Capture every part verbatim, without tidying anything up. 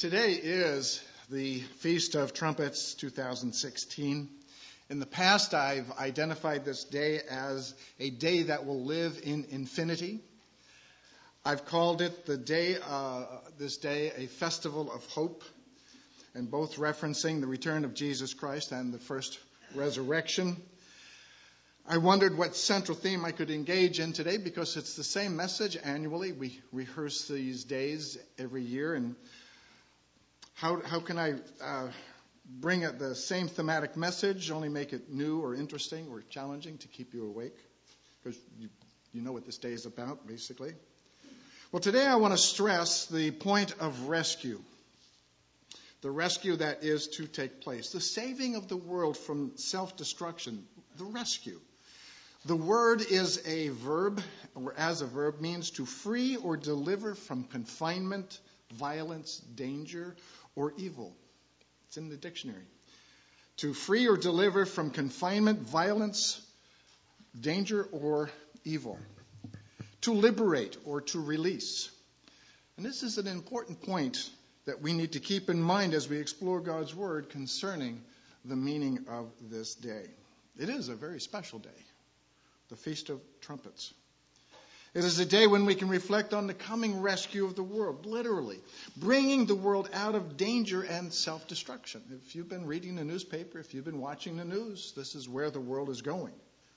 Today is the Feast of Trumpets two thousand sixteen. In the past, I've identified this day as a day that will live in infinity. I've called it the day, uh, this day, a festival of hope, and both referencing the return of Jesus Christ and the first resurrection. I wondered what central theme I could engage in today because it's the same message annually. We rehearse these days every year, and how how can I uh, bring it the same thematic message, only make it new or interesting or challenging to keep you awake? Because you, you know what this day is about, basically. Well, today I want to stress the point of rescue. The rescue that is to take place. The saving of the world from self-destruction. The rescue. The word is a verb, or as a verb, means to free or deliver from confinement, violence, danger, or evil. It's in the dictionary. To free or deliver from confinement, violence, danger, or evil. To liberate or to release. And this is an important point that we need to keep in mind as we explore God's Word concerning the meaning of this day. It is a very special day, the Feast of Trumpets. It is a day when we can reflect on the coming rescue of the world, literally, bringing the world out of danger and self-destruction. If you've been reading the newspaper, if you've been watching the news, this is where the world is going.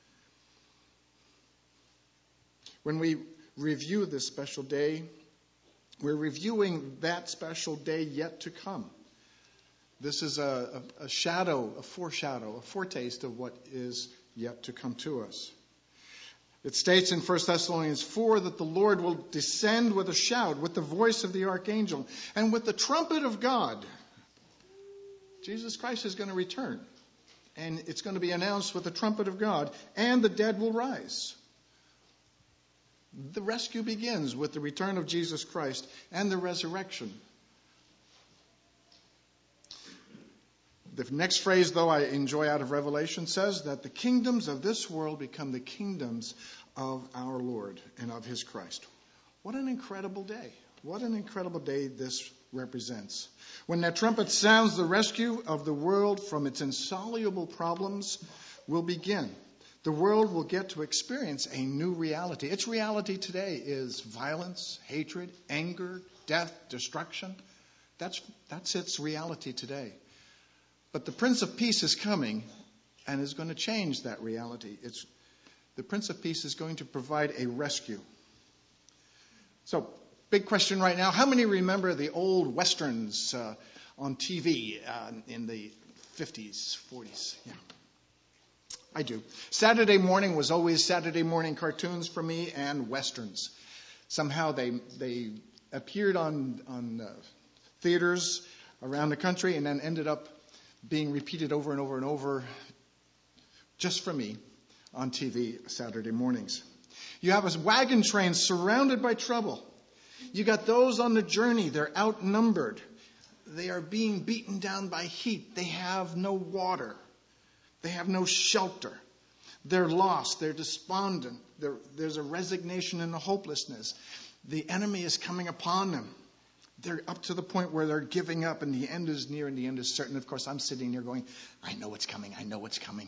When we review this special day, we're reviewing that special day yet to come. This is a, a, a shadow, a foreshadow, a foretaste of what is yet to come to us. It states in First Thessalonians four that the Lord will descend with a shout, with the voice of the archangel, and with the trumpet of God. Jesus Christ is going to return, and it's going to be announced with the trumpet of God, and the dead will rise. The rescue begins with the return of Jesus Christ and the resurrection. The next phrase, though, I enjoy out of Revelation says that the kingdoms of this world become the kingdoms of our Lord and of his Christ. What an incredible day. What an incredible day this represents. When that trumpet sounds, the rescue of the world from its insoluble problems will begin. The world will get to experience a new reality. Its reality today is violence, hatred, anger, death, destruction. That's, that's its reality today. But the Prince of Peace is coming and is going to change that reality. It's, the Prince of Peace is going to provide a rescue. So, big question right now. How many remember the old westerns uh, on T V uh, in the fifties, forties? Yeah. I do. Saturday morning was always Saturday morning cartoons for me and westerns. Somehow they they appeared on, on uh, theaters around the country and then ended up being repeated over and over and over just for me on T V Saturday mornings. You have a wagon train surrounded by trouble. You got those on the journey. They're outnumbered. They are being beaten down by heat. They have no water. They have no shelter. They're lost. They're despondent. They're, there's a resignation and a hopelessness. The enemy is coming upon them. They're up to the point where they're giving up and the end is near and the end is certain. Of course, I'm sitting there going, I know what's coming. I know what's coming.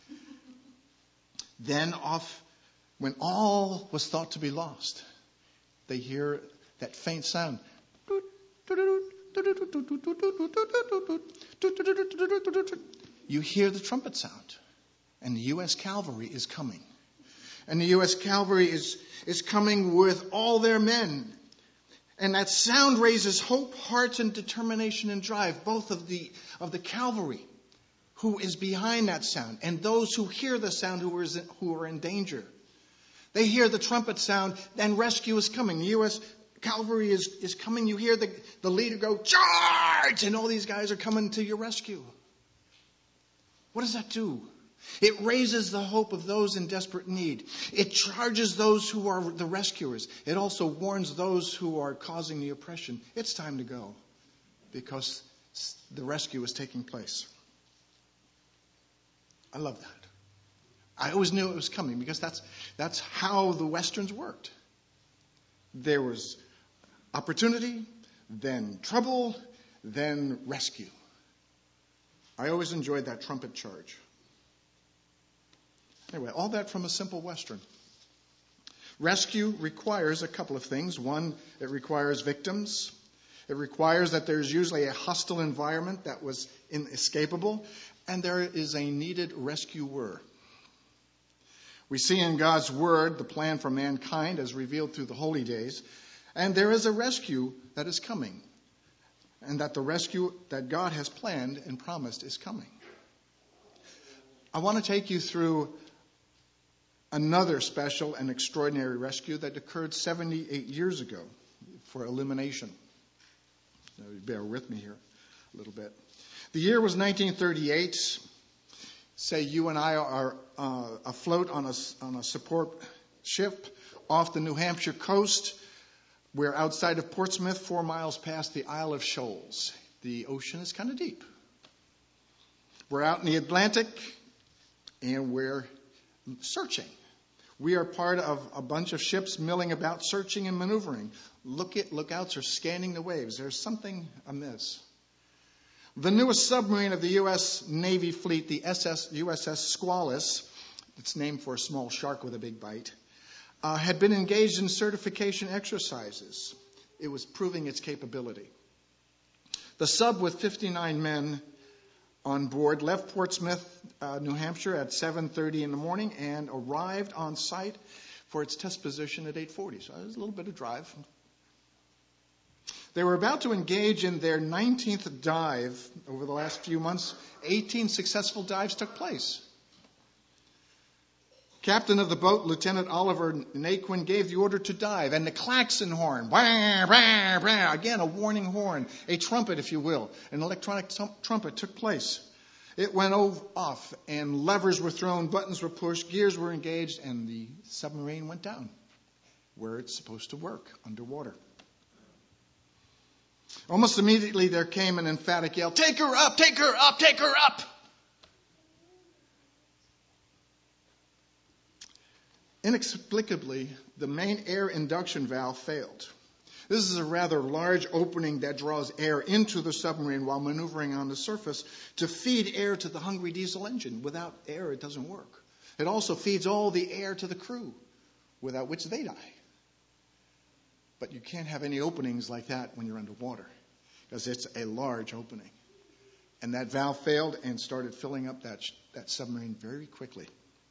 Then off, when all was thought to be lost, they hear that faint sound. You hear the trumpet sound. And the U S Cavalry is coming. And the U S Cavalry is, is coming with all their men. And that sound raises hope, heart, and determination and drive, both of the of the cavalry who is behind that sound and those who hear the sound who are, who are in danger. They hear the trumpet sound, and rescue is coming. The U S Cavalry is, is coming. You hear the, the leader go, charge! And all these guys are coming to your rescue. What does that do? It raises the hope of those in desperate need. It charges those who are the rescuers. It also warns those who are causing the oppression. It's time to go because the rescue is taking place. I love that. I always knew it was coming because that's that's how the Westerns worked. There was opportunity, then trouble, then rescue. I always enjoyed that trumpet charge. Anyway, all that from a simple Western. Rescue requires a couple of things. One, it requires victims. It requires that there's usually a hostile environment that was inescapable, and there is a needed rescuer. We see in God's Word the plan for mankind as revealed through the holy days, and there is a rescue that is coming, and that the rescue that God has planned and promised is coming. I want to take you through another special and extraordinary rescue that occurred seventy-eight years ago for illumination. Now, bear with me here a little bit. The year was nineteen thirty-eight. Say you and I are uh, afloat on a, on a support ship off the New Hampshire coast. We're outside of Portsmouth, four miles past the Isle of Shoals. The ocean is kind of deep. We're out in the Atlantic, and we're searching. We are part of a bunch of ships milling about, searching and maneuvering. Look at, lookouts are scanning the waves. There's something amiss. The newest submarine of the U S Navy fleet, the S S, U S S Squalus, it's named for a small shark with a big bite, uh, had been engaged in certification exercises. It was proving its capability. The sub with fifty-nine men on board left Portsmouth, uh, New Hampshire at seven thirty in the morning and arrived on site for its test position at eight forty. So it was a little bit of drive. They were about to engage in their nineteenth dive over the last few months. eighteen successful dives took place. Captain of the boat, Lieutenant Oliver Naquin, gave the order to dive, and the klaxon horn, blah, blah, blah, again a warning horn, a trumpet, if you will, an electronic t- trumpet took place. It went off, and levers were thrown, buttons were pushed, gears were engaged, and the submarine went down where it's supposed to work, underwater. Almost immediately there came an emphatic yell, "Take her up, take her up, take her up!" Inexplicably, the main air induction valve failed. This is a rather large opening that draws air into the submarine while maneuvering on the surface to feed air to the hungry diesel engine. Without air, it doesn't work. It also feeds all the air to the crew, without which they die. But you can't have any openings like that when you're underwater, because it's a large opening. And that valve failed and started filling up that, that submarine very quickly.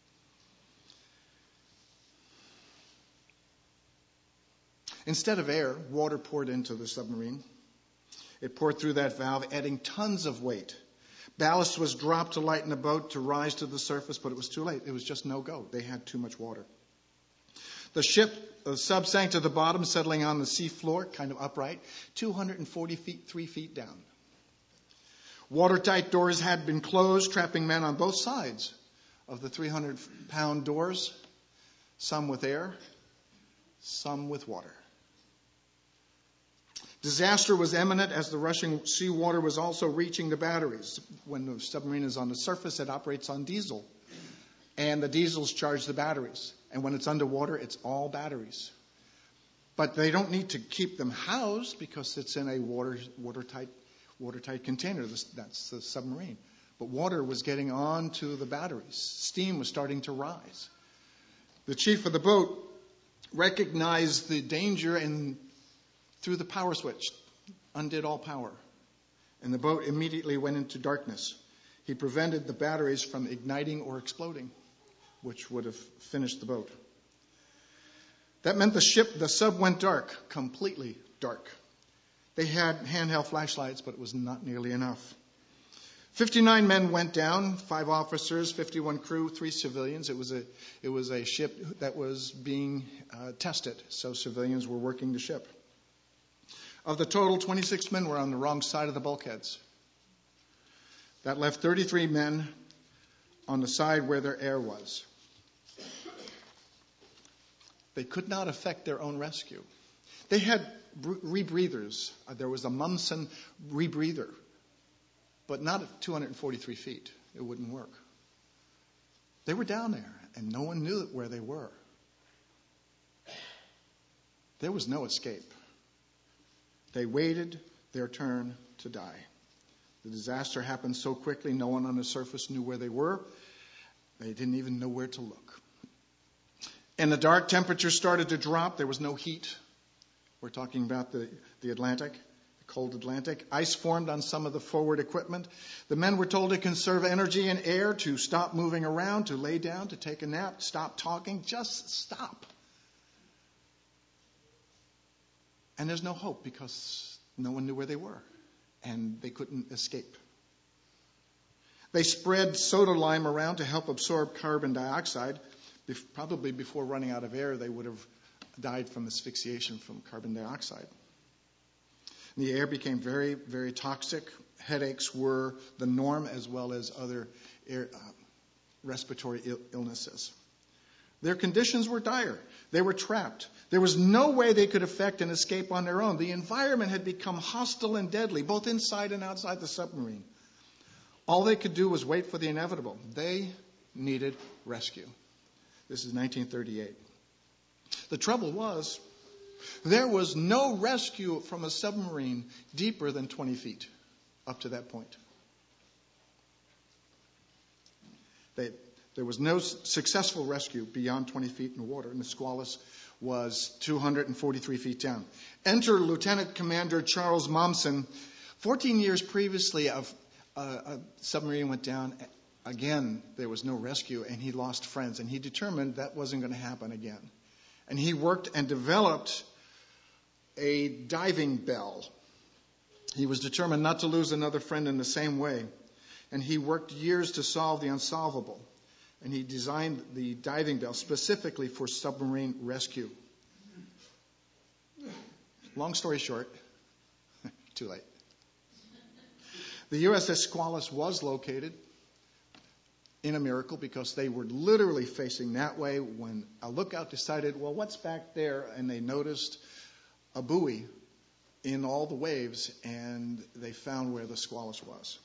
Instead of air, water poured into the submarine. It poured through that valve, adding tons of weight. Ballast was dropped to lighten the boat to rise to the surface, but it was too late. It was just no go. They had too much water. The ship, the sub sank to the bottom, settling on the sea floor, kind of upright, two hundred forty-three feet down. Watertight doors had been closed, trapping men on both sides of the three hundred pound doors, some with air, some with water. Disaster was imminent as the rushing seawater was also reaching the batteries. When the submarine is on the surface, it operates on diesel, and the diesels charge the batteries. And when it's underwater, it's all batteries. But they don't need to keep them housed because it's in a water, watertight, watertight container. That's the submarine. But water was getting onto the batteries. Steam was starting to rise. The chief of the boat recognized the danger and threw the power switch, undid all power. And the boat immediately went into darkness. He prevented the batteries from igniting or exploding, which would have finished the boat. That meant the ship, the sub went dark, completely dark. They had handheld flashlights, but it was not nearly enough. fifty-nine men went down, five officers, fifty-one crew, three civilians. It was a, it was a ship that was being uh, tested, so civilians were working the ship. Of the total, twenty-six men were on the wrong side of the bulkheads. That left thirty-three men on the side where their air was. They could not effect their own rescue. They had rebreathers. There was a Mumsen rebreather, but not at two hundred forty-three feet. It wouldn't work. They were down there, and no one knew where they were. There was no escape. They waited their turn to die. The disaster happened so quickly, no one on the surface knew where they were. They didn't even know where to look. In the dark, temperatures started to drop. There was no heat. We're talking about the, the Atlantic, the cold Atlantic. Ice formed on some of the forward equipment. The men were told to conserve energy and air, to stop moving around, to lay down, to take a nap, stop talking, just stop. And there's no hope because no one knew where they were, and they couldn't escape. They spread soda lime around to help absorb carbon dioxide. Probably before running out of air, they would have died from asphyxiation from carbon dioxide. The air became very, very toxic. Headaches were the norm, as well as other air, uh, respiratory Ill- illnesses. Their conditions were dire. They were trapped. There was no way they could effect an escape on their own. The environment had become hostile and deadly, both inside and outside the submarine. All they could do was wait for the inevitable. They needed rescue. This is nineteen thirty-eight. The trouble was, there was no rescue from a submarine deeper than twenty feet up to that point. They, there was no successful rescue beyond twenty feet in the water, and the Squalus was two hundred forty-three feet down. Enter Lieutenant Commander Charles Momsen. fourteen years previously, a, a, a submarine went down. Again, there was no rescue, and he lost friends, and he determined that wasn't going to happen again. And he worked and developed a diving bell. He was determined not to lose another friend in the same way, and he worked years to solve the unsolvable. And he designed the diving bell specifically for submarine rescue. Long story short, too late. The U S S Squalus was located in a miracle because they were literally facing that way when a lookout decided, well, what's back there? And they noticed a buoy in all the waves, and they found where the Squalus was.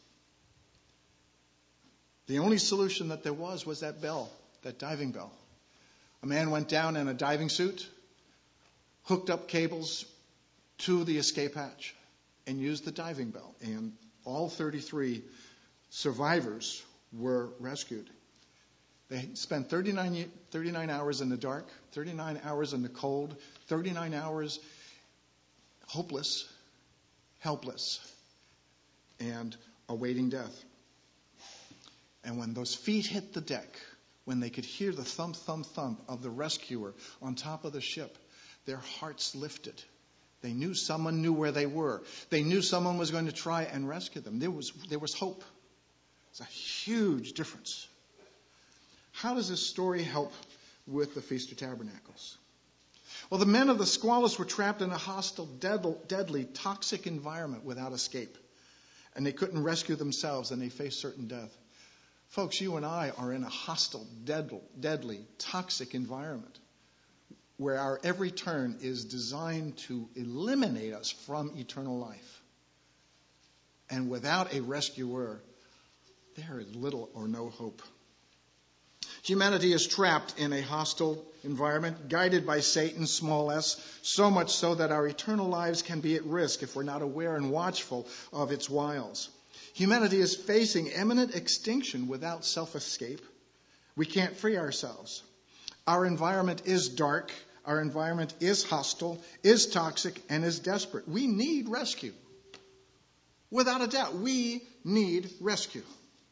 The only solution that there was was that bell, that diving bell. A man went down in a diving suit, hooked up cables to the escape hatch, and used the diving bell. And all thirty-three survivors were rescued. They spent thirty-nine, thirty-nine hours in the dark, thirty-nine hours in the cold, thirty-nine hours hopeless, helpless, and awaiting death. And when those feet hit the deck, when they could hear the thump, thump, thump of the rescuer on top of the ship, their hearts lifted. They knew someone knew where they were. They knew someone was going to try and rescue them. There was, there was hope. It's a huge difference. How does this story help with the Feast of Tabernacles? Well, the men of the Squalus were trapped in a hostile, deadly, toxic environment without escape. And they couldn't rescue themselves, and they faced certain death. Folks, you and I are in a hostile, deadly, deadly, toxic environment where our every turn is designed to eliminate us from eternal life. And without a rescuer, there is little or no hope. Humanity is trapped in a hostile environment, guided by Satan, small s, so much so that our eternal lives can be at risk if we're not aware and watchful of its wiles. Humanity is facing imminent extinction without self-escape. We can't free ourselves. Our environment is dark. Our environment is hostile, is toxic, and is desperate. We need rescue. Without a doubt, we need rescue.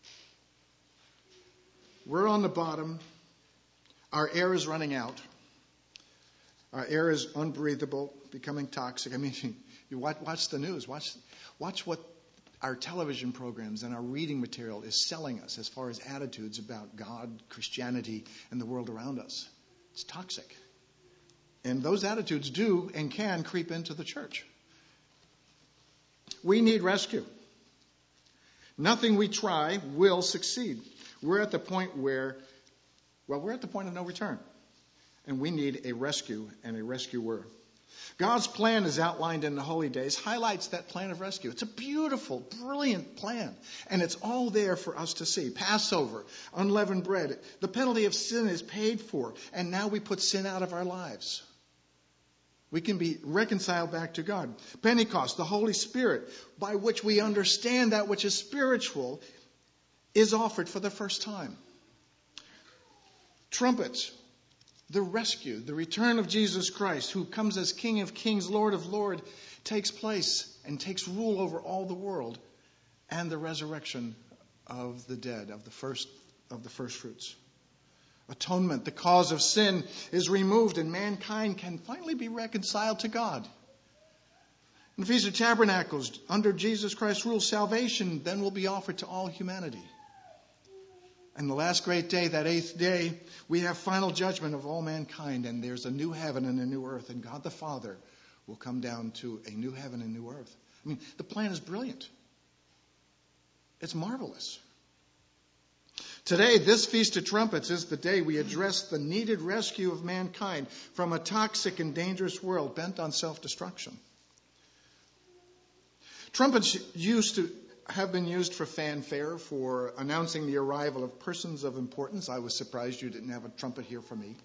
We're on the bottom. Our air is running out. Our air is unbreathable, becoming toxic. I mean, you watch, watch the news. Watch, watch what our television programs and our reading material is selling us as far as attitudes about God, Christianity, and the world around us. It's toxic. And those attitudes do and can creep into the church. We need rescue. Nothing we try will succeed. We're at the point where, well, we're at the point of no return. And we need a rescue and a rescuer. God's plan, as outlined in the Holy Days, highlights that plan of rescue. It's a beautiful, brilliant plan. And it's all there for us to see. Passover, unleavened bread. The penalty of sin is paid for. And now we put sin out of our lives. We can be reconciled back to God. Pentecost, the Holy Spirit, by which we understand that which is spiritual, is offered for the first time. Trumpets, the rescue, the return of Jesus Christ, who comes as King of Kings, Lord of Lords, takes place and takes rule over all the world, and the resurrection of the dead, of the first of the first fruits. Atonement, the cause of sin, is removed, and mankind can finally be reconciled to God. In the Feast of Tabernacles, under Jesus Christ's rule, salvation then will be offered to all humanity. And the last great day, that eighth day, we have final judgment of all mankind, and there's a new heaven and a new earth, and God the Father will come down to a new heaven and new earth. I mean, the plan is brilliant. It's marvelous. Today, this Feast of Trumpets is the day we address the needed rescue of mankind from a toxic and dangerous world bent on self-destruction. Trumpets used to have been used for fanfare, for announcing the arrival of persons of importance. I was surprised you didn't have a trumpet here for me.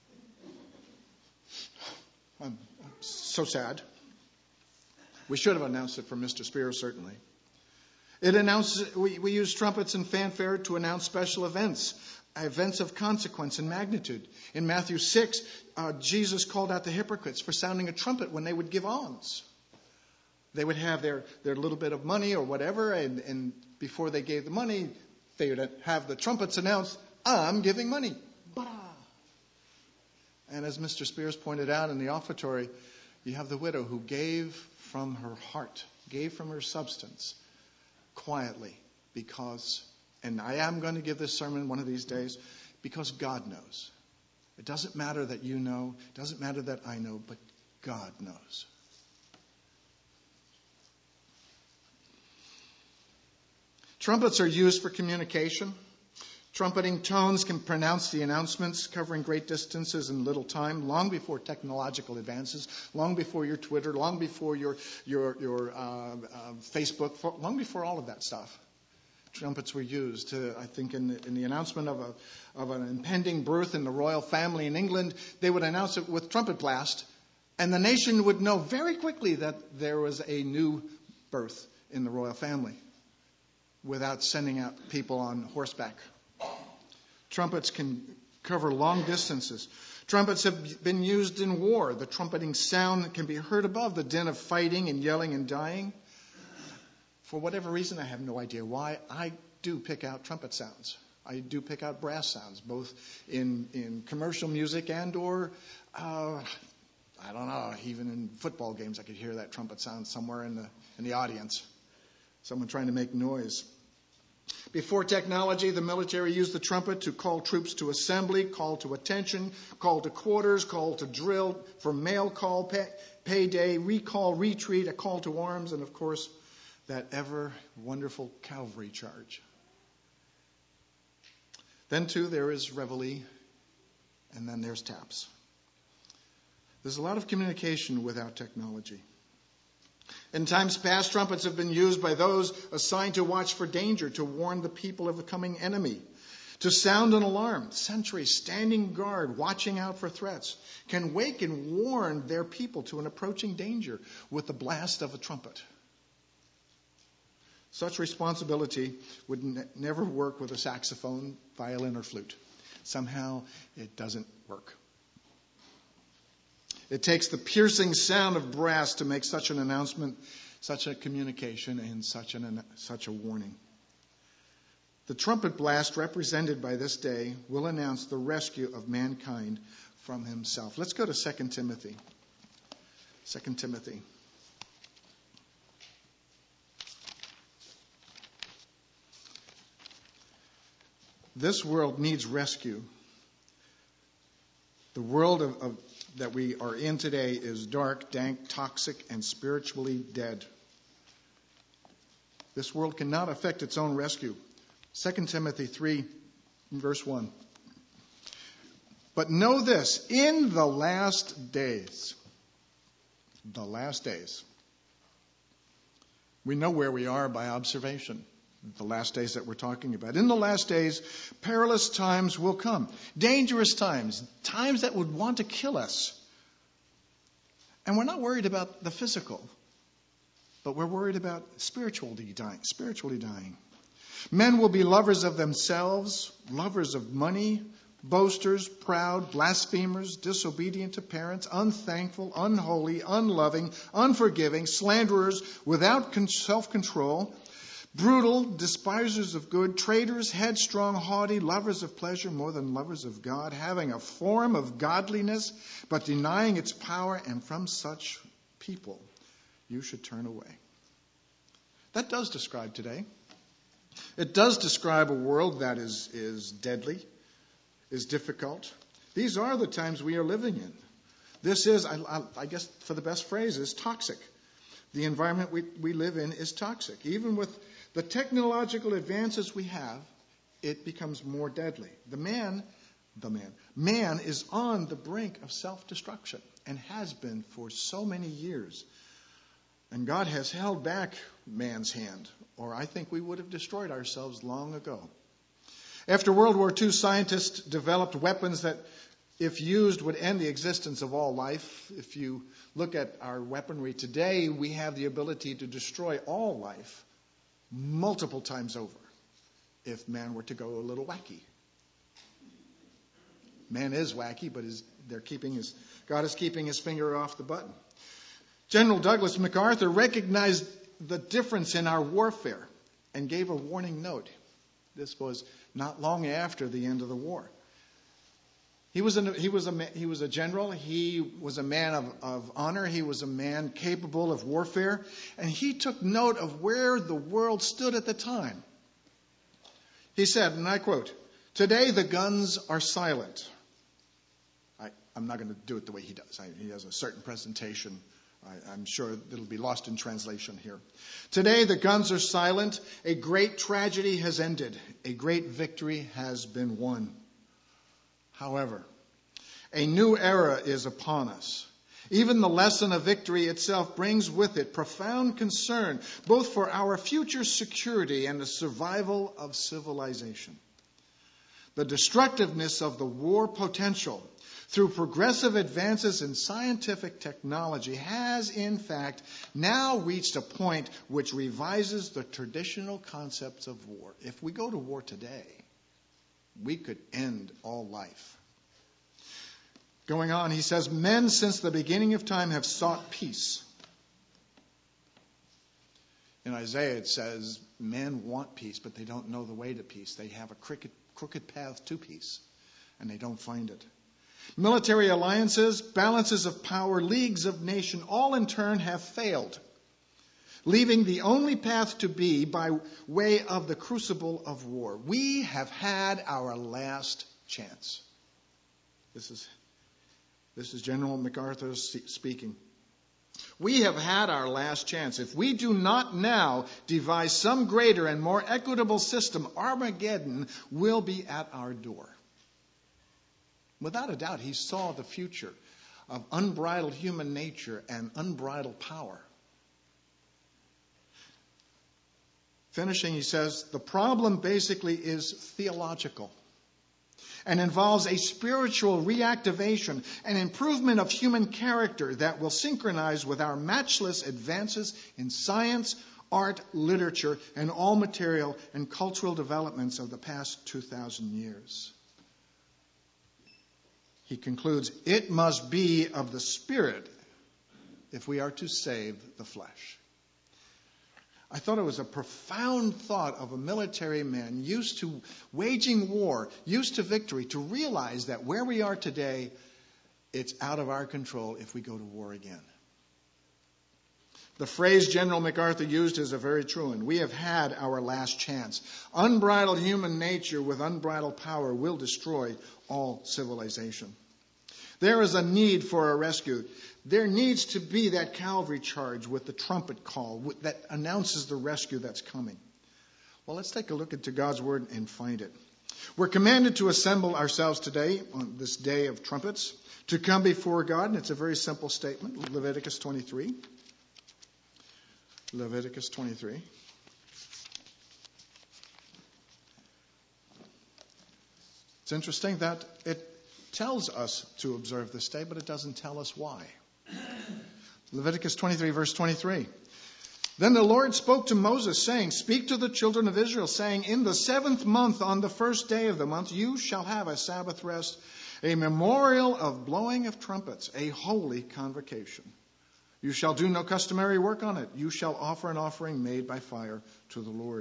I'm so sad. We should have announced it for Mister Spears, certainly. It announces, we, we use trumpets and fanfare to announce special events, events of consequence and magnitude. In Matthew six, uh, Jesus called out the hypocrites for sounding a trumpet when they would give alms. They would have their, their little bit of money or whatever, and, and before they gave the money, they would have the trumpets announce, I'm giving money. Ba-da. And as Mister Spears pointed out in the offertory, you have the widow who gave from her heart, gave from her substance, quietly, because, and I am going to give this sermon one of these days, because God knows. It doesn't matter that you know, it doesn't matter that I know, but God knows. Trumpets are used for communication. Trumpeting tones can pronounce the announcements covering great distances in little time, long before technological advances, long before your Twitter, long before your your your uh, uh, Facebook, for, long before all of that stuff. Trumpets were used. Uh, I think in the, in the announcement of a of an impending birth in the royal family in England, they would announce it with trumpet blast, and the nation would know very quickly that there was a new birth in the royal family, without sending out people on horseback. Trumpets can cover long distances. Trumpets have been used in war. The trumpeting sound can be heard above the din of fighting and yelling and dying. For whatever reason, I have no idea why, I do pick out trumpet sounds. I do pick out brass sounds, both in, in commercial music and or, uh, I don't know, even in football games I could hear that trumpet sound somewhere in the in the audience. Someone trying to make noise. Before technology, the military used the trumpet to call troops to assembly, call to attention, call to quarters, call to drill, for mail call, pay, payday, recall, retreat, a call to arms, and of course, that ever wonderful cavalry charge. Then too, there is reveille, and then there's taps. There's a lot of communication without technology. In times past, trumpets have been used by those assigned to watch for danger, to warn the people of the coming enemy, to sound an alarm. Sentries standing guard, watching out for threats, can wake and warn their people to an approaching danger with the blast of a trumpet. Such responsibility would ne- never work with a saxophone, violin, or flute. Somehow it doesn't work. It takes the piercing sound of brass to make such an announcement, such a communication, and such an such a warning. The trumpet blast represented by this day will announce the rescue of mankind from himself. Let's go to Second Timothy. Second Timothy. This world needs rescue. The world of, of that we are in today is dark, dank, toxic, and spiritually dead. This world cannot effect its own rescue. Second Timothy three, verse one. But know this, in the last days, the last days, we know where we are by observation. The last days that we're talking about. In the last days, perilous times will come. Dangerous times. Times that would want to kill us. And we're not worried about the physical, but we're worried about spiritually dying. Spiritually dying. Men will be lovers of themselves, lovers of money, boasters, proud, blasphemers, disobedient to parents, unthankful, unholy, unloving, unforgiving, slanderers, without self-control, brutal, despisers of good, traitors, headstrong, haughty, lovers of pleasure more than lovers of God, having a form of godliness, but denying its power, and from such people you should turn away. That does describe today. It does describe a world that is, is deadly, is difficult. These are the times we are living in. This is, I, I, I guess for the best phrase, is toxic. The environment we, we live in is toxic. Even with the technological advances we have, it becomes more deadly. The man, the man, man is on the brink of self-destruction and has been for so many years. And God has held back man's hand, or I think we would have destroyed ourselves long ago. After World War Two, scientists developed weapons that, if used, would end the existence of all life. If you look at our weaponry today, we have the ability to destroy all life multiple times over if man were to go a little wacky. Man is wacky, but is, they're keeping his, God is keeping his finger off the button. General Douglas MacArthur recognized the difference in our warfare and gave a warning note. This was not long after the end of the war. He was, an, he was, a, he was a general. He was a man of, of honor. He was a man capable of warfare. And he took note of where the world stood at the time. He said, and I quote, "Today the guns are silent." I, I'm not going to do it the way he does. I, he has a certain presentation. I, I'm sure it'll be lost in translation here. "Today the guns are silent. A great tragedy has ended. A great victory has been won. However, a new era is upon us. Even the lesson of victory itself brings with it profound concern, both for our future security and the survival of civilization. The destructiveness of the war potential through progressive advances in scientific technology has, in fact, now reached a point which revises the traditional concepts of war. If we go to war today, we could end all life. Going on, he says, men since the beginning of time have sought peace. In Isaiah it says, men want peace, but they don't know the way to peace. They have a crooked, crooked path to peace, and they don't find it. Military alliances, balances of power, leagues of nation, all in turn have failed, leaving the only path to be by way of the crucible of war. We have had our last chance. This is, this is General MacArthur speaking. We have had our last chance. If we do not now devise some greater and more equitable system, Armageddon will be at our door. Without a doubt, he saw the future of unbridled human nature and unbridled power. Finishing, he says, the problem basically is theological and involves a spiritual reactivation and improvement of human character that will synchronize with our matchless advances in science, art, literature, and all material and cultural developments of the past two thousand years. He concludes, it must be of the Spirit if we are to save the flesh. I thought it was a profound thought of a military man used to waging war, used to victory, to realize that where we are today, it's out of our control if we go to war again. The phrase General MacArthur used is a very true one. We have had our last chance. Unbridled human nature with unbridled power will destroy all civilization. There is a need for a rescue. There needs to be that Calvary charge with the trumpet call that announces the rescue that's coming. Well, let's take a look into God's Word and find it. We're commanded to assemble ourselves today on this day of trumpets to come before God, and it's a very simple statement. Leviticus twenty-three. Leviticus twenty-three. It's interesting that it tells us to observe this day, but it doesn't tell us why. Leviticus twenty-three, verse twenty-three. Then the Lord spoke to Moses, saying, Speak to the children of Israel, saying, In the seventh month, on the first day of the month, you shall have a Sabbath rest, a memorial of blowing of trumpets, a holy convocation. You shall do no customary work on it. You shall offer an offering made by fire to the Lord.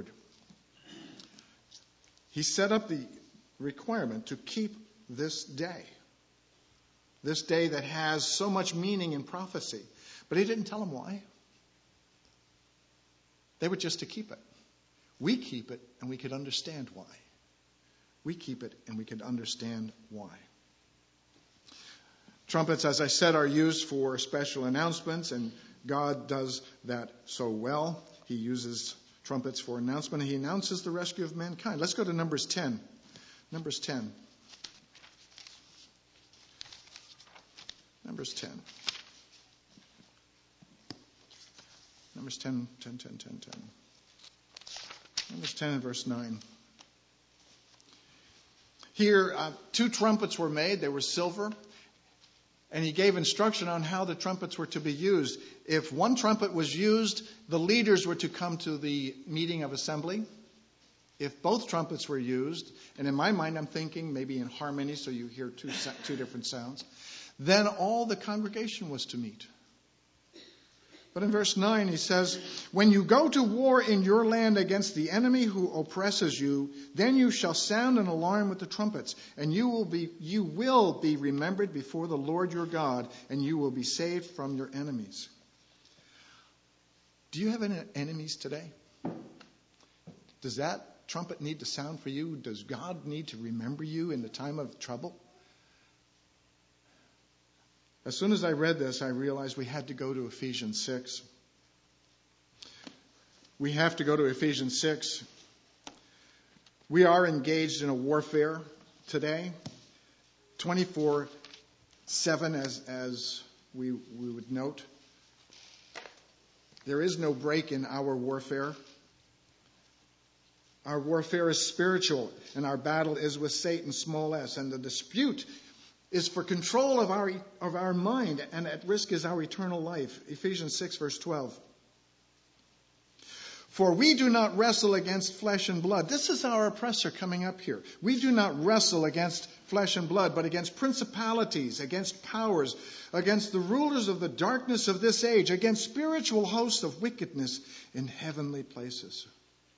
He set up the requirement to keep this day. This day that has so much meaning in prophecy. But he didn't tell them why. They were just to keep it. We keep it and we could understand why. We keep it and we could understand why. Trumpets, as I said, are used for special announcements, and God does that so well. He uses trumpets for announcement. He announces the rescue of mankind. Let's go to Numbers ten. Numbers ten. Numbers ten. Numbers ten, ten, ten, ten, ten. Numbers ten and verse nine. Here, uh, two trumpets were made. They were silver. And he gave instruction on how the trumpets were to be used. If one trumpet was used, the leaders were to come to the meeting of assembly. If both trumpets were used, and in my mind I'm thinking maybe in harmony, so you hear two, two different sounds, then all the congregation was to meet. But in verse nine he says, When you go to war in your land against the enemy who oppresses you, then you shall sound an alarm with the trumpets, and you will be you will be remembered before the Lord your God, and you will be saved from your enemies. Do you have any enemies today? Does that trumpet need to sound for you? Does God need to remember you in the time of trouble? As soon as I read this, I realized we had to go to Ephesians six. We have to go to Ephesians six. We are engaged in a warfare today, twenty-four seven, as, as we, we would note. There is no break in our warfare. Our warfare is spiritual, and our battle is with Satan, small s, and the dispute is for control of our of our mind, and at risk is our eternal life. Ephesians six, verse twelve. For we do not wrestle against flesh and blood. This is our oppressor coming up here. We do not wrestle against flesh and blood, but against principalities, against powers, against the rulers of the darkness of this age, against spiritual hosts of wickedness in heavenly places.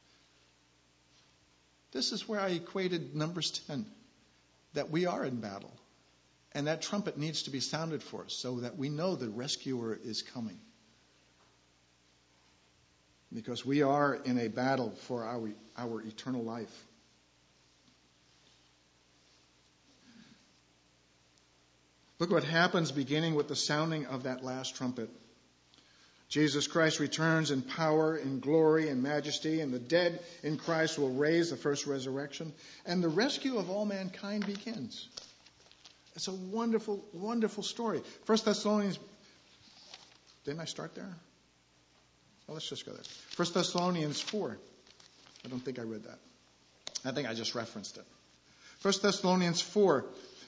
This is where I equated Numbers ten, that we are in battle. And that trumpet needs to be sounded for us so that we know the rescuer is coming. Because we are in a battle for our, our eternal life. Look what happens beginning with the sounding of that last trumpet. Jesus Christ returns in power, in glory, in majesty, and the dead in Christ will raise the first resurrection, and the rescue of all mankind begins. It's a wonderful, wonderful story. First Thessalonians, didn't I start there? Well, let's just go there. First Thessalonians four. I don't think I read that. I think I just referenced it. First Thessalonians four.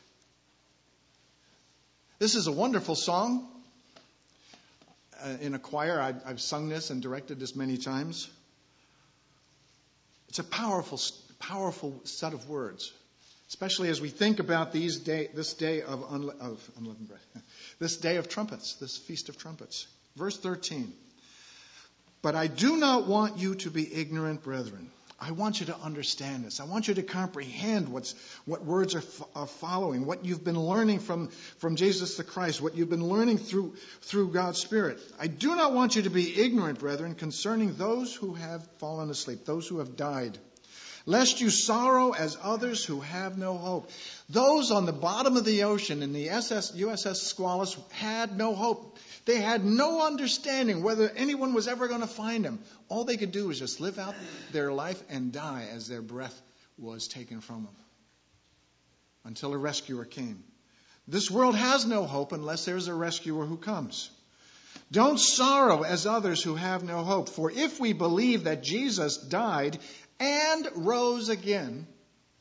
This is a wonderful song. Uh, in a choir, I, I've sung this and directed this many times. It's a powerful, powerful set of words. Especially as we think about these day, this day of, unle- of unleavened bread, this day of trumpets, this feast of trumpets. Verse thirteen. But I do not want you to be ignorant, brethren. I want you to understand this. I want you to comprehend what's, what words are, f- are following, what you've been learning from, from Jesus the Christ, what you've been learning through, through God's Spirit. I do not want you to be ignorant, brethren, concerning those who have fallen asleep, those who have died. Lest you sorrow as others who have no hope. Those on the bottom of the ocean in the S S, U S S Squalus had no hope. They had no understanding whether anyone was ever going to find them. All they could do was just live out their life and die as their breath was taken from them. Until a rescuer came. This world has no hope unless there's a rescuer who comes. Don't sorrow as others who have no hope. For if we believe that Jesus died and rose again,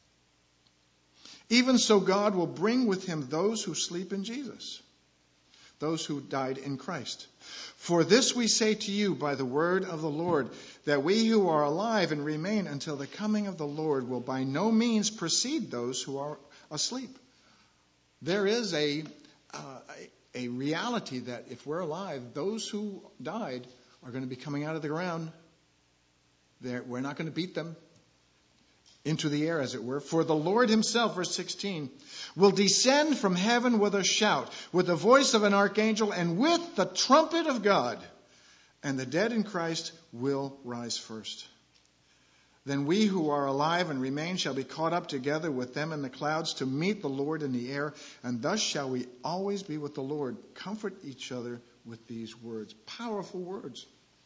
even so God will bring with him those who sleep in Jesus. those who died in Christ. For this we say to you by the word of the Lord, that we who are alive and remain until the coming of the Lord will by no means precede those who are asleep. There is a, uh, a, a reality that if we're alive, those who died are going to be coming out of the ground. They're, we're not going to beat them into the air, as it were. For the Lord himself, verse sixteen, will descend from heaven with a shout, with the voice of an archangel, and with the trumpet of God. And the dead in Christ will rise first. Then we who are alive and remain shall be caught up together with them in the clouds to meet the Lord in the air, and thus shall we always be with the Lord. Comfort each other with these words. Powerful words.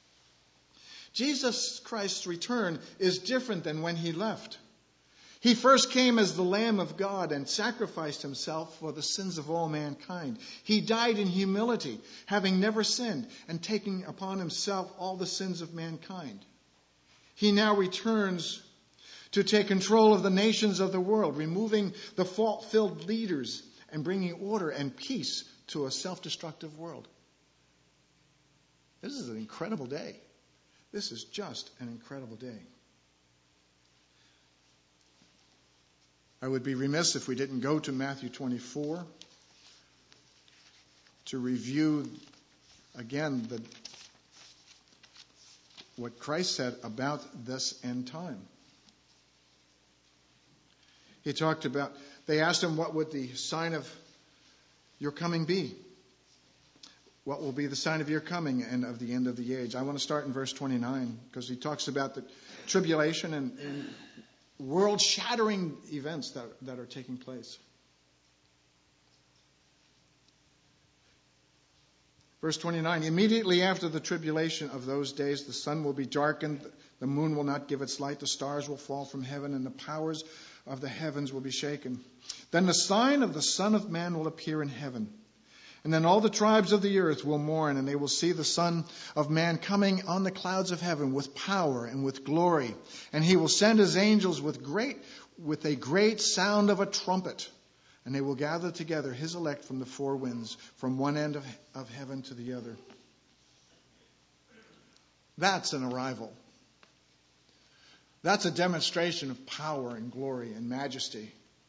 Jesus Christ's return is different than when he left. He first came as the Lamb of God and sacrificed himself for the sins of all mankind. He died in humility, having never sinned, and taking upon himself all the sins of mankind. He now returns to take control of the nations of the world, removing the fault-filled leaders and bringing order and peace to a self-destructive world. This is an incredible day. This is just an incredible day. I would be remiss if we didn't go to Matthew twenty-four to review again the, what Christ said about this end time. He talked about, they asked him, what would the sign of your coming be? What will be the sign of your coming and of the end of the age? I want to start in verse twenty-nine because he talks about the tribulation and, and world-shattering events that, that are taking place. Verse twenty-nine, immediately after the tribulation of those days, the sun will be darkened, the moon will not give its light, the stars will fall from heaven, and the powers of the heavens will be shaken. Then the sign of the Son of Man will appear in heaven. And then all the tribes of the earth will mourn, and they will see the Son of Man coming on the clouds of heaven with power and with glory. And he will send his angels with great, with a great sound of a trumpet. And they will gather together his elect from the four winds, from one end of, of heaven to the other. That's an arrival. That's a demonstration of power and glory and majesty.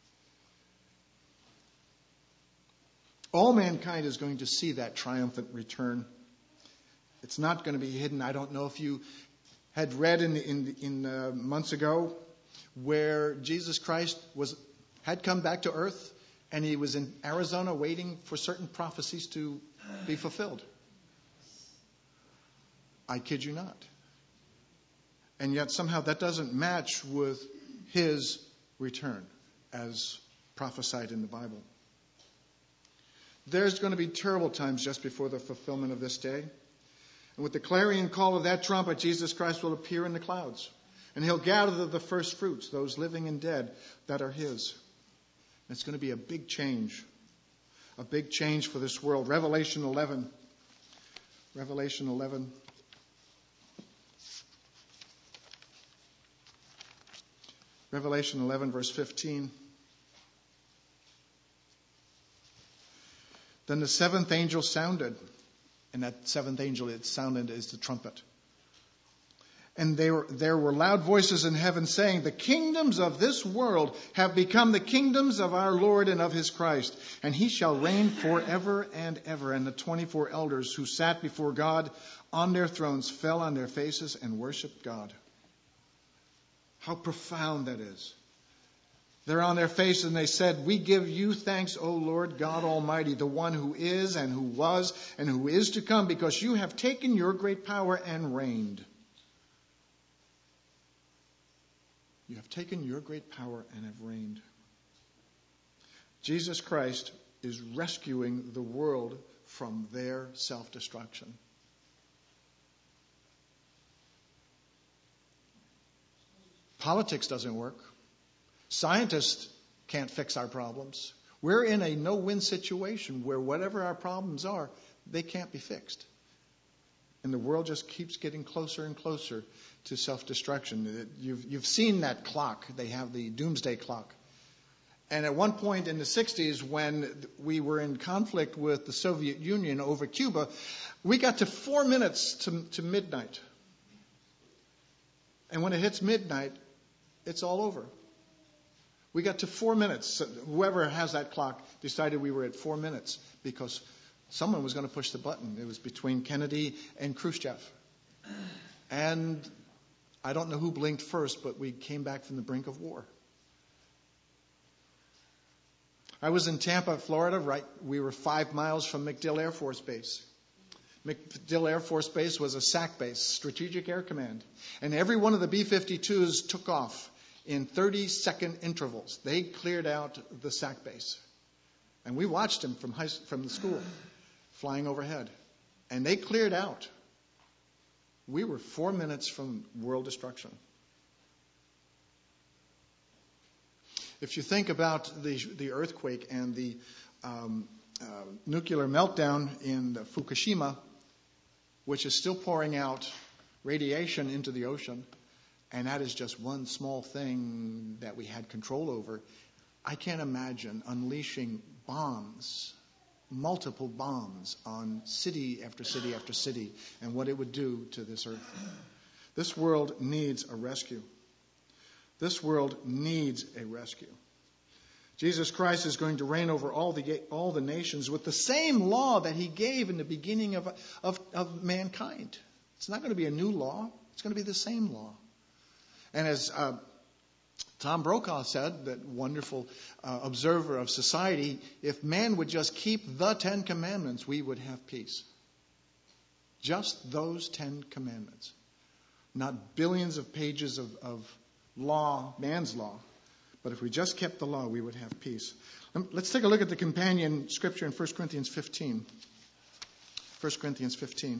All mankind is going to see that triumphant return. It's not going to be hidden. I don't know if you had read in in, in uh, months ago where Jesus Christ was had come back to earth and he was in Arizona waiting for certain prophecies to be fulfilled. I kid you not. And yet somehow that doesn't match with his return as prophesied in the Bible. There's going to be terrible times just before the fulfillment of this day. And with the clarion call of that trumpet, Jesus Christ will appear in the clouds. And he'll gather the first fruits, those living and dead, that are his. And it's going to be a big change. A big change for this world. Revelation eleven. Revelation eleven. Revelation eleven, verse fifteen. Then the seventh angel sounded, and that seventh angel it sounded is the trumpet. And there were, there were loud voices in heaven saying, the kingdoms of this world have become the kingdoms of our Lord and of his Christ, and he shall reign forever and ever. And the twenty-four elders who sat before God on their thrones fell on their faces and worshipped God. How profound that is. They're on their faces and they said, we give you thanks, O Lord God Almighty, the one who is and who was and who is to come, because you have taken your great power and reigned. You have taken your great power and have reigned. Jesus Christ is rescuing the world from their self-destruction. Politics doesn't work. Scientists can't fix our problems. We're in a no-win situation where whatever our problems are, they can't be fixed. And the world just keeps getting closer and closer to self-destruction. You've, you've seen that clock. They have the doomsday clock. And at one point in the sixties, when we were in conflict with the Soviet Union over Cuba, we got to four minutes to, to midnight. And when it hits midnight, it's all over. We got to four minutes. Whoever has that clock decided we were at four minutes because someone was going to push the button. It was between Kennedy and Khrushchev. And I don't know who blinked first, but we came back from the brink of war. I was in Tampa, Florida, right? We were five miles from MacDill Air Force Base. MacDill Air Force Base was a S A C base, Strategic Air Command. And every one of the B fifty-twos took off in thirty-second intervals. They cleared out the S A C base. And we watched them from, high, from the school, flying overhead. And they cleared out. We were four minutes from world destruction. If you think about the, the earthquake and the um, uh, nuclear meltdown in Fukushima, which is still pouring out radiation into the ocean, and that is just one small thing that we had control over, I can't imagine unleashing bombs, multiple bombs on city after city after city, and what it would do to this earth. This world needs a rescue. This world needs a rescue. Jesus Christ is going to reign over all the all the nations with the same law that he gave in the beginning of, of, of mankind. It's not going to be a new law. It's going to be the same law. And as uh, Tom Brokaw said, that wonderful uh, observer of society, if man would just keep the Ten Commandments, we would have peace. Just those Ten Commandments. Not billions of pages of, of law, man's law. But if we just kept the law, we would have peace. Let's take a look at the companion scripture in First Corinthians fifteen. First Corinthians fifteen.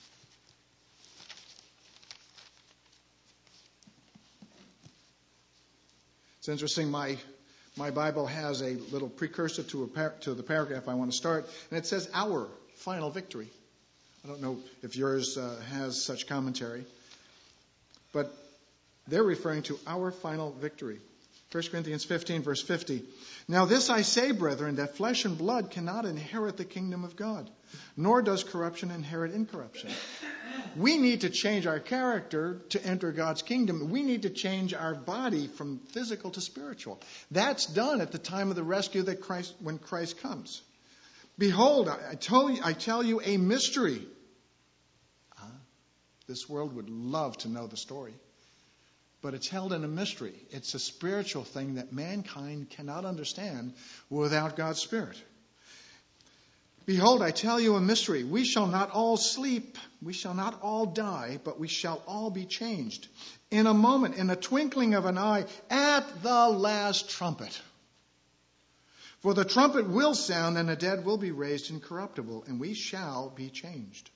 It's interesting, my my Bible has a little precursor to, a par- to the paragraph I want to start, and it says, our final victory. I don't know if yours uh, has such commentary, but they're referring to our final victory. First Corinthians fifteen, verse fifty. Now this I say, brethren, that flesh and blood cannot inherit the kingdom of God, nor does corruption inherit incorruption. We need to change our character to enter God's kingdom. We need to change our body from physical to spiritual. That's done at the time of the rescue that Christ, when Christ comes. Behold, I tell you, I tell you a mystery. Uh, this world would love to know the story. But it's held in a mystery. It's a spiritual thing that mankind cannot understand without God's Spirit. Behold, I tell you a mystery. We shall not all sleep. We shall not all die, but we shall all be changed. In a moment, in a twinkling of an eye, at the last trumpet. For the trumpet will sound, and the dead will be raised incorruptible, and we shall be changed.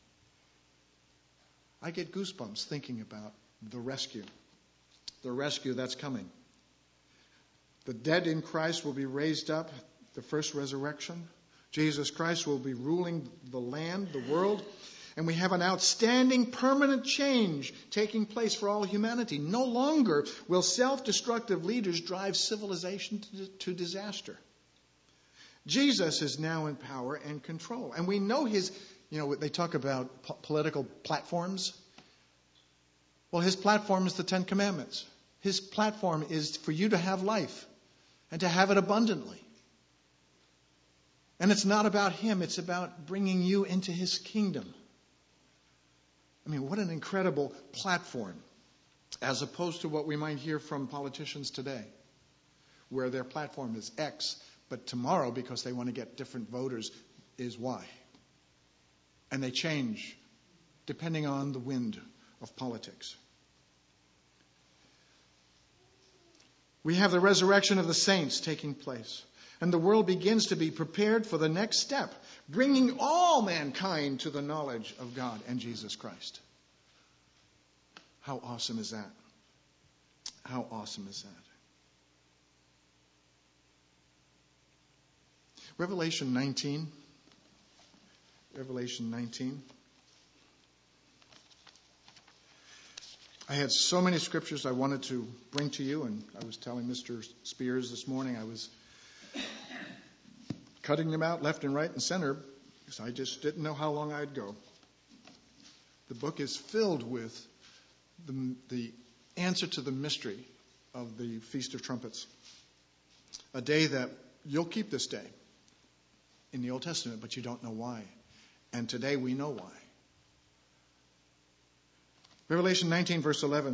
I get goosebumps thinking about the rescue. The rescue that's coming. The dead in Christ will be raised up, the first resurrection. Jesus Christ will be ruling the land, the world. And we have an outstanding permanent change taking place for all humanity. No longer will self-destructive leaders drive civilization to, to disaster. Jesus is now in power and control. And we know his, you know, they talk about po- political platforms. Well, his platform is the Ten Commandments. His platform is for you to have life and to have it abundantly. And it's not about him. It's about bringing you into his kingdom. I mean, what an incredible platform, as opposed to what we might hear from politicians today, where their platform is X, but tomorrow, because they want to get different voters, is Y. And they change depending on the wind of politics. We have the resurrection of the saints taking place. And the world begins to be prepared for the next step, bringing all mankind to the knowledge of God and Jesus Christ. How awesome is that? How awesome is that? Revelation nineteen. Revelation nineteen. I had so many scriptures I wanted to bring to you, and I was telling Mister Spears this morning, I was cutting them out left and right and center because I just didn't know how long I'd go. The book is filled with the, the answer to the mystery of the Feast of Trumpets. A day that you'll keep this day in the Old Testament, but you don't know why. And today we know why. Revelation nineteen, verse eleven.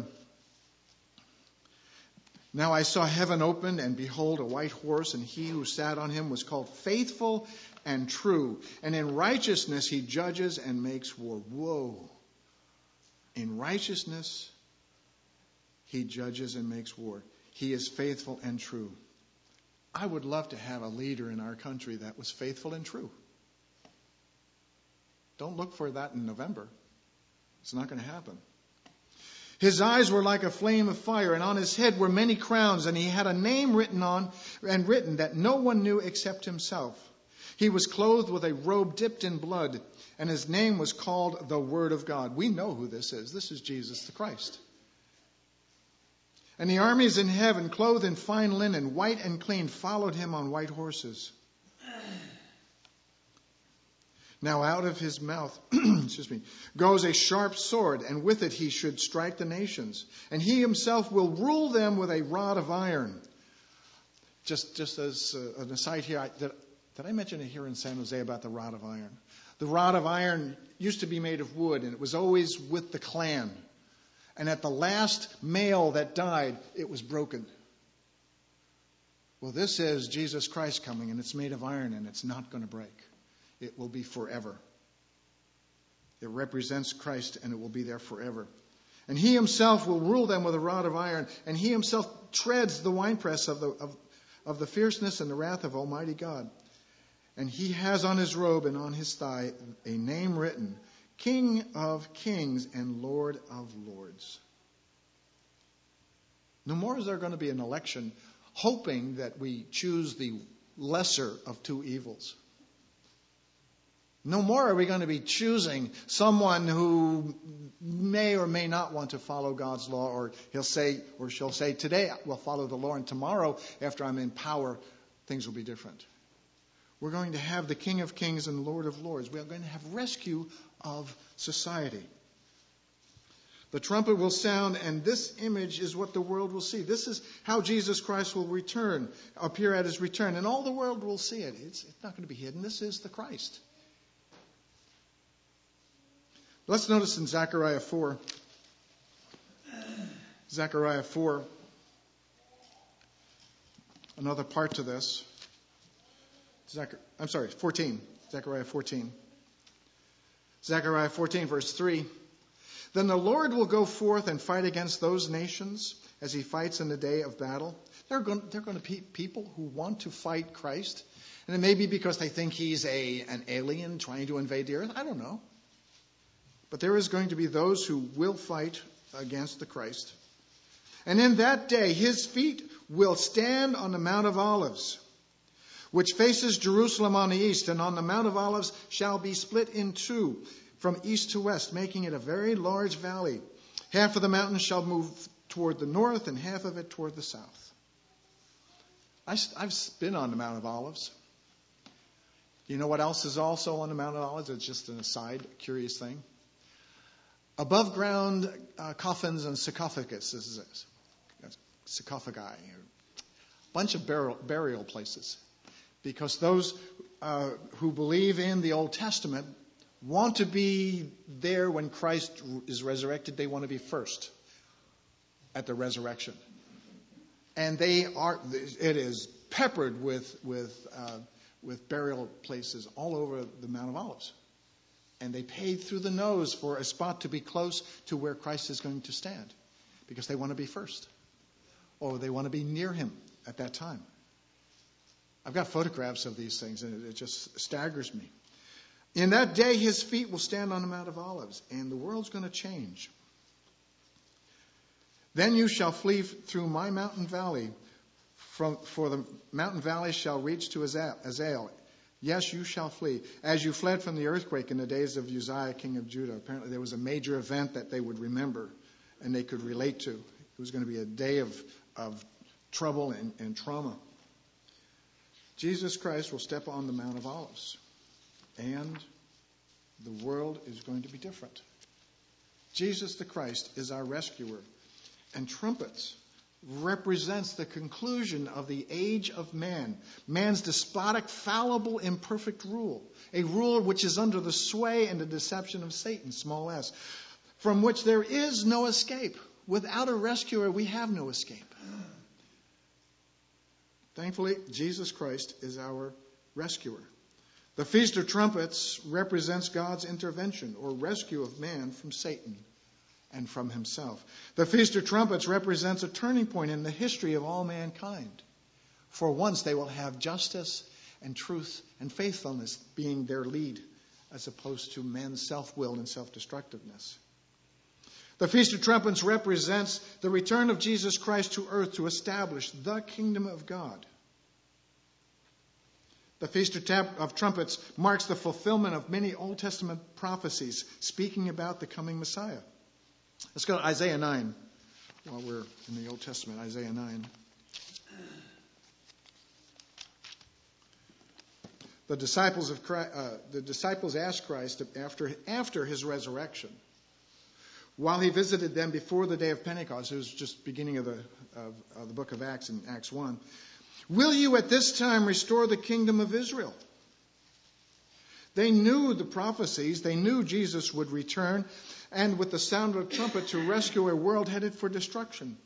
Now I saw heaven opened, and behold, a white horse, and he who sat on him was called Faithful and True. And in righteousness he judges and makes war. Whoa. In righteousness he judges and makes war. He is faithful and true. I would love to have a leader in our country that was faithful and true. Don't look for that in November. It's not going to happen. His eyes were like a flame of fire, and on his head were many crowns, and he had a name written on and written that no one knew except himself. He was clothed with a robe dipped in blood, and his name was called the Word of God. We know who this is. This is Jesus the Christ. And the armies in heaven, clothed in fine linen, white and clean, followed him on white horses. Now out of his mouth, excuse me, goes a sharp sword, and with it he should strike the nations. And he himself will rule them with a rod of iron. Just, just as uh, an aside here, I, did, did I mention it here in San Jose about the rod of iron? The rod of iron used to be made of wood, and it was always with the clan. And at the last male that died, it was broken. Well, this is Jesus Christ coming, and it's made of iron, and it's not going to break. It will be forever. It represents Christ, and it will be there forever. And he himself will rule them with a rod of iron, and he himself treads the winepress of the, of, of the fierceness and the wrath of Almighty God. And he has on his robe and on his thigh a name written, King of Kings and Lord of Lords. No more is there going to be an election hoping that we choose the lesser of two evils. No more are we going to be choosing someone who may or may not want to follow God's law, or he'll say, or she'll say, today we'll follow the law, and tomorrow, after I'm in power, things will be different. We're going to have the King of Kings and Lord of Lords. We are going to have rescue of society. The trumpet will sound, and this image is what the world will see. This is how Jesus Christ will return, appear at his return, and all the world will see it. It's, it's not going to be hidden. This is the Christ. Let's notice in Zechariah four. Zechariah four. Another part to this. Zechariah, I'm sorry, fourteen. Zechariah fourteen. Zechariah fourteen, verse three. Then the Lord will go forth and fight against those nations as he fights in the day of battle. There are going, there are going to be people who want to fight Christ. And it may be because they think he's a an alien trying to invade the earth. I don't know. But there is going to be those who will fight against the Christ. And in that day, his feet will stand on the Mount of Olives, which faces Jerusalem on the east. And on the Mount of Olives shall be split in two from east to west, making it a very large valley. Half of the mountain shall move toward the north and half of it toward the south. I, I've been on the Mount of Olives. You know what else is also on the Mount of Olives? It's just an aside, a curious thing. Above ground uh, coffins and sarcophagus, this is a sarcophagi, a bunch of burial, burial places. Because those uh, who believe in the Old Testament want to be there when Christ is resurrected. They want to be first at the resurrection. And they are, it is peppered with, with, uh, with burial places all over the Mount of Olives. And they paid through the nose for a spot to be close to where Christ is going to stand. Because they want to be first. Or they want to be near him at that time. I've got photographs of these things, and it just staggers me. In that day, his feet will stand on the Mount of Olives, and the world's going to change. Then you shall flee through my mountain valley, from, for the mountain valley shall reach to Azael. Yes, you shall flee. As you fled from the earthquake in the days of Uzziah, king of Judah. Apparently there was a major event that they would remember and they could relate to. It was going to be a day of, of trouble and, and trauma. Jesus Christ will step on the Mount of Olives, and the world is going to be different. Jesus the Christ is our rescuer, and trumpets represents the conclusion of the age of man, man's despotic, fallible, imperfect rule, a rule which is under the sway and the deception of Satan, small s, from which there is no escape. Without a rescuer, we have no escape. Thankfully, Jesus Christ is our rescuer. The Feast of Trumpets represents God's intervention or rescue of man from Satan and from himself. The Feast of Trumpets represents a turning point in the history of all mankind. For once, they will have justice and truth and faithfulness being their lead, as opposed to men's self-will and self-destructiveness. The Feast of Trumpets represents the return of Jesus Christ to earth to establish the kingdom of God. The Feast of Trumpets marks the fulfillment of many Old Testament prophecies speaking about the coming Messiah. Let's go to Isaiah nine while we're in the Old Testament. Isaiah nine. The disciples of Christ, uh, the disciples asked Christ after after his resurrection, while he visited them before the day of Pentecost. It was just beginning of the of, of the book of Acts in Acts one. Will you at this time restore the kingdom of Israel? They knew the prophecies. They knew Jesus would return, and with the sound of a trumpet to rescue a world headed for destruction.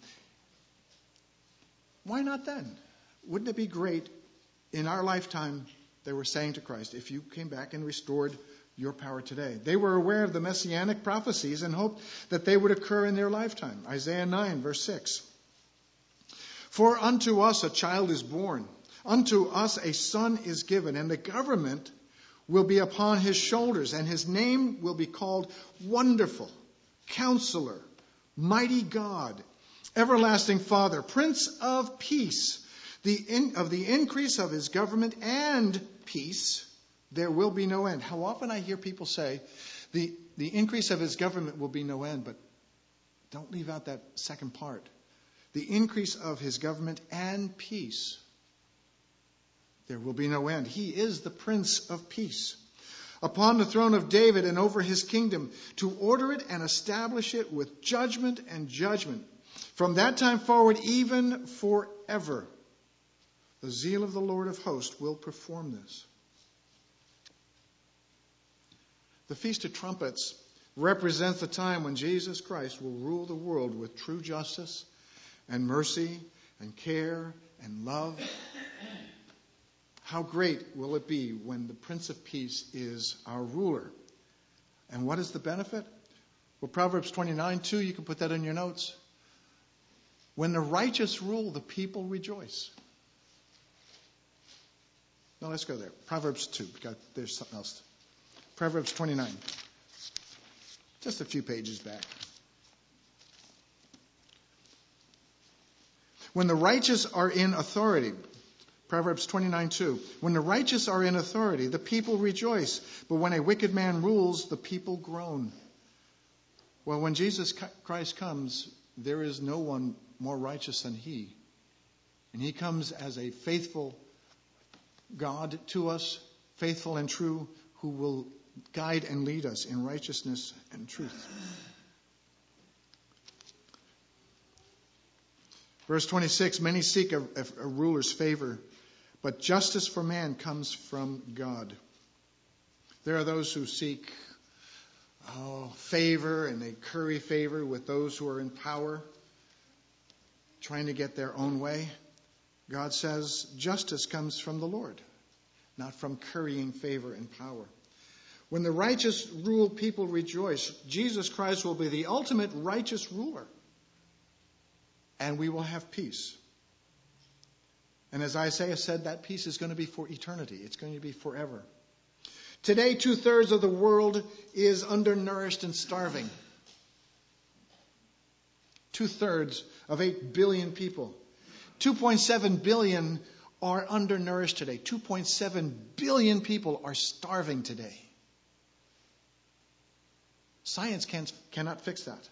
Why not then? Wouldn't it be great in our lifetime, they were saying to Christ, if you came back and restored your power today? They were aware of the messianic prophecies and hoped that they would occur in their lifetime. Isaiah nine, verse six. For unto us a child is born, unto us a son is given, and the government will be upon his shoulders, and his name will be called Wonderful, Counselor, Mighty God, Everlasting Father, Prince of Peace. The in, of the increase of his government and peace, there will be no end. How often I hear people say, the, the increase of his government will be no end, but don't leave out that second part. The increase of his government and peace, there will be no end. He is the Prince of Peace. Upon the throne of David and over his kingdom, to order it and establish it with judgment and judgment. From that time forward, even forever, the zeal of the Lord of hosts will perform this. The Feast of Trumpets represents the time when Jesus Christ will rule the world with true justice and mercy and care and love. How great will it be when the Prince of Peace is our ruler? And what is the benefit? Well, Proverbs twenty-nine two, you can put that in your notes. When the righteous rule, the people rejoice. Now let's go there. Proverbs two. Got, there's something else. Proverbs twenty-nine. Just a few pages back. When the righteous are in authority, Proverbs twenty-nine two, when the righteous are in authority, the people rejoice. But when a wicked man rules, the people groan. Well, when Jesus Christ comes, there is no one more righteous than he. And he comes as a faithful God to us, faithful and true, who will guide and lead us in righteousness and truth. Verse twenty-six, many seek a, a ruler's favor, but justice for man comes from God. There are those who seek oh, favor, and they curry favor with those who are in power, trying to get their own way. God says justice comes from the Lord, not from currying favor and power. When the righteous rule, people rejoice. Jesus Christ will be the ultimate righteous ruler. And we will have peace. And as Isaiah said, that peace is going to be for eternity. It's going to be forever. Today, two-thirds of the world is undernourished and starving. Two-thirds of eight billion people. two point seven billion are undernourished today. two point seven billion people are starving today. Science can't, cannot fix that.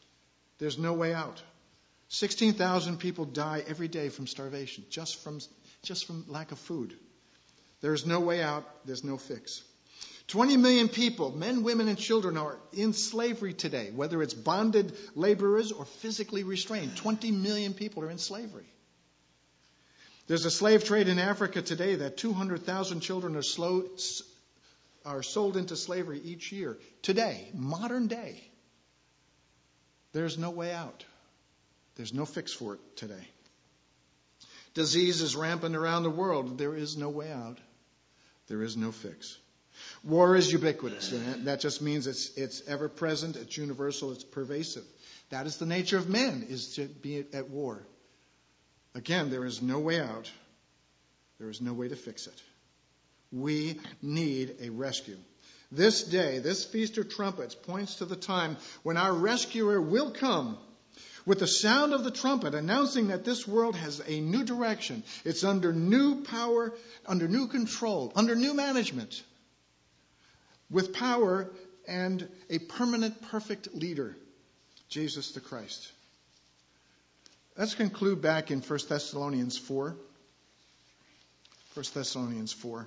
There's no way out. sixteen thousand people die every day from starvation, just from just from lack of food. There's no way out. There's no fix. twenty million people, men, women, and children, are in slavery today, whether it's bonded laborers or physically restrained. twenty million people are in slavery. There's a slave trade in Africa today that two hundred thousand children are, slow, are sold into slavery each year. Today, modern day. There's no way out. There's no fix for it today. Disease is rampant around the world. There is no way out. There is no fix. War is ubiquitous. And that just means it's it's ever present, it's universal, it's pervasive. That is the nature of man, is to be at war. Again, there is no way out. There is no way to fix it. We need a rescue. This day, this Feast of Trumpets, points to the time when our rescuer will come with the sound of the trumpet, announcing that this world has a new direction. It's under new power, under new control, under new management, with power and a permanent, perfect leader, Jesus the Christ. Let's conclude back in First Thessalonians four. First Thessalonians four.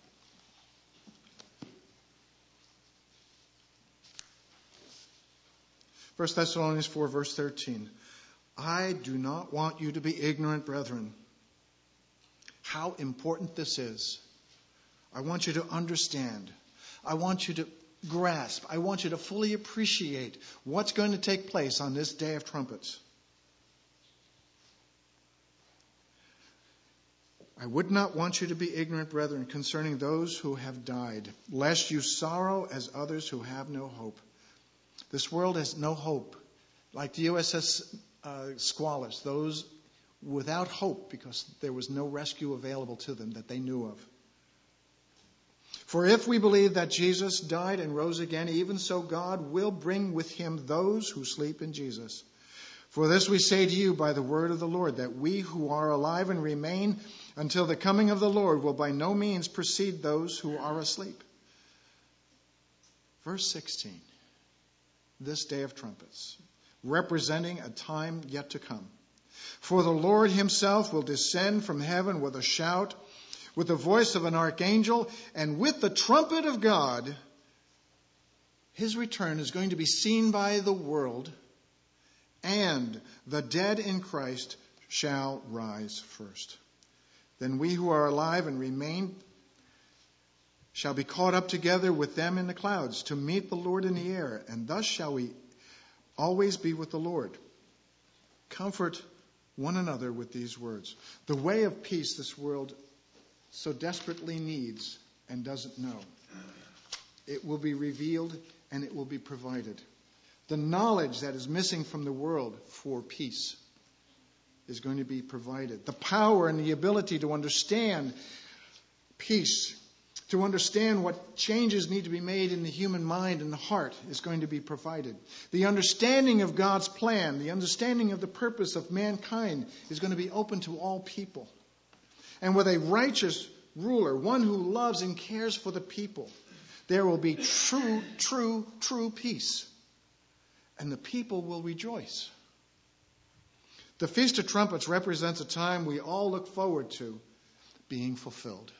First Thessalonians four, verse thirteen. I do not want you to be ignorant, brethren, how important this is. I want you to understand. I want you to grasp. I want you to fully appreciate what's going to take place on this day of trumpets. I would not want you to be ignorant, brethren, concerning those who have died, lest you sorrow as others who have no hope. This world has no hope. Like the U S S uh, Squalus, those without hope because there was no rescue available to them that they knew of. For if we believe that Jesus died and rose again, even so God will bring with him those who sleep in Jesus. For this we say to you by the word of the Lord, that we who are alive and remain until the coming of the Lord will by no means precede those who are asleep. Verse sixteen. This day of trumpets, representing a time yet to come. For the Lord himself will descend from heaven with a shout, with the voice of an archangel, and with the trumpet of God. His return is going to be seen by the world, and the dead in Christ shall rise first. Then we who are alive and remain shall be caught up together with them in the clouds to meet the Lord in the air, and thus shall we always be with the Lord. Comfort one another with these words. The way of peace this world so desperately needs and doesn't know. It will be revealed and it will be provided. The knowledge that is missing from the world for peace is going to be provided. The power and the ability to understand peace, to understand what changes need to be made in the human mind and the heart, is going to be provided. The understanding of God's plan, the understanding of the purpose of mankind is going to be open to all people. And with a righteous ruler, one who loves and cares for the people, there will be true, true, true peace. And the people will rejoice. The Feast of Trumpets represents a time we all look forward to being fulfilled.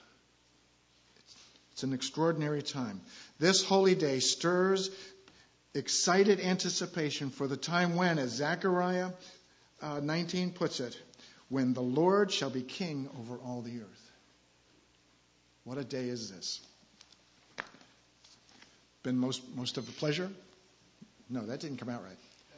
It's an extraordinary time. This holy day stirs excited anticipation for the time when, as Zechariah uh, nineteen puts it, when the Lord shall be king over all the earth. What a day is this? Been most most of a pleasure? No, that didn't come out right.